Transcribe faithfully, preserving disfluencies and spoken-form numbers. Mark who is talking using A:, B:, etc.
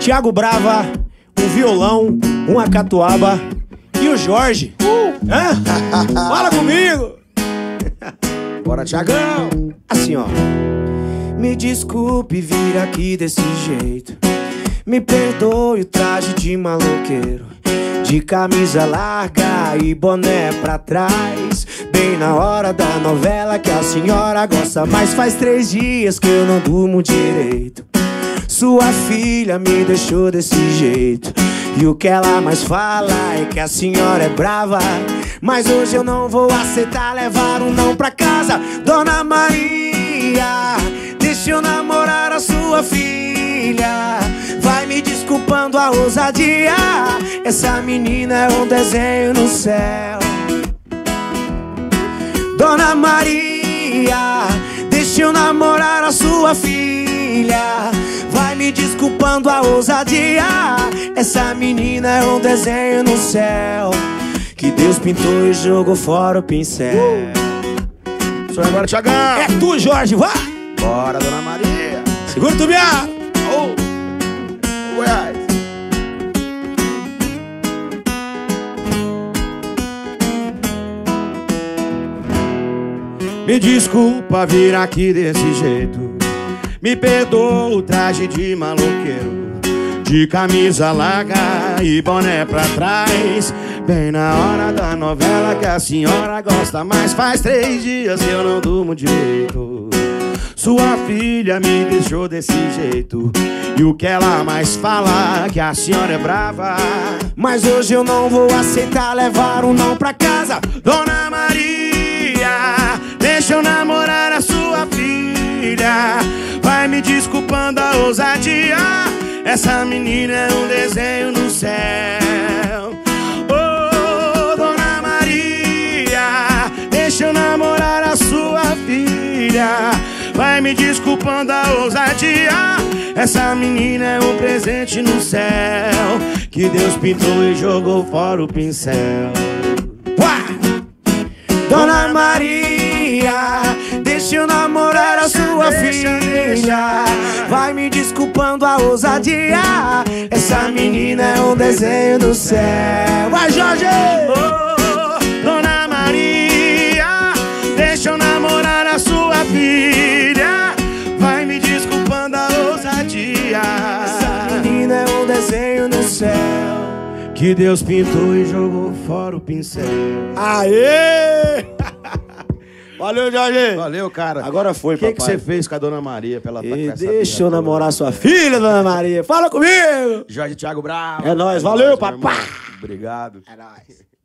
A: Thiago Brava, um violão, uma catuaba e o Jorge. Uh. Hã? Fala comigo!
B: Bora, Thiagão!
A: Assim, ó. Me desculpe vir aqui desse jeito. Me perdoe o traje de maloqueiro, de camisa larga e boné pra trás, bem na hora da novela que a senhora gosta mais. Faz três dias que eu não durmo direito. Sua filha me deixou desse jeito, e o que ela mais fala é que a senhora é brava. Mas hoje eu não vou aceitar levar um não pra casa. Dona Maria, deixa eu namorar a sua filha. Vai me desculpando a ousadia, essa menina é um desenho no céu. Dona Maria, deixa eu namorar a sua filha. Vai me desculpando a ousadia, essa menina é um desenho no céu, que Deus pintou e jogou fora o pincel.
B: uh. Sou agora, Thiagão!
A: É tu, Jorge, vai!
B: Bora, Dona Maria!
A: Segura o tubiá!
B: Oh. Goiás!
C: Me desculpa vir aqui desse jeito. Me perdoa o traje de maloqueiro, de camisa larga e boné pra trás, bem na hora da novela que a senhora gosta mais. Faz três dias que eu não durmo direito. Sua filha me deixou desse jeito, e o que ela mais fala é que a senhora é brava.
A: Mas hoje eu não vou aceitar levar um não pra casa.
C: Dona Maria, deixa eu namorar a sua filha. Vai me desculpando a ousadia, essa menina é um desenho no céu. Oh, Dona Maria, deixa eu namorar a sua filha. Vai me desculpando a ousadia, essa menina é um presente no céu, que Deus pintou e jogou fora o pincel.
A: Uá! Dona Maria, deixa eu namorar a sua filha. Vai me desculpando a ousadia, essa menina é um desenho do céu. Vai, Jorge!
C: Oh, Dona Maria, deixa eu namorar a sua filha. Vai me desculpando a ousadia,
A: essa menina é um desenho no céu,
C: que Deus pintou e jogou fora o pincel.
A: Aê! Valeu, Jorge!
B: Valeu, cara.
A: Agora foi,
B: O que,
A: papai.
B: que você fez com a Dona Maria pra ela tá com
A: E
B: essa
A: deixa eu
B: vida
A: namorar
B: toda?
A: sua filha, Dona Maria. Fala comigo!
B: Jorge Thiago Bravo.
A: É nóis, valeu,
B: meu
A: papai.
B: irmão. Obrigado.
A: É nóis.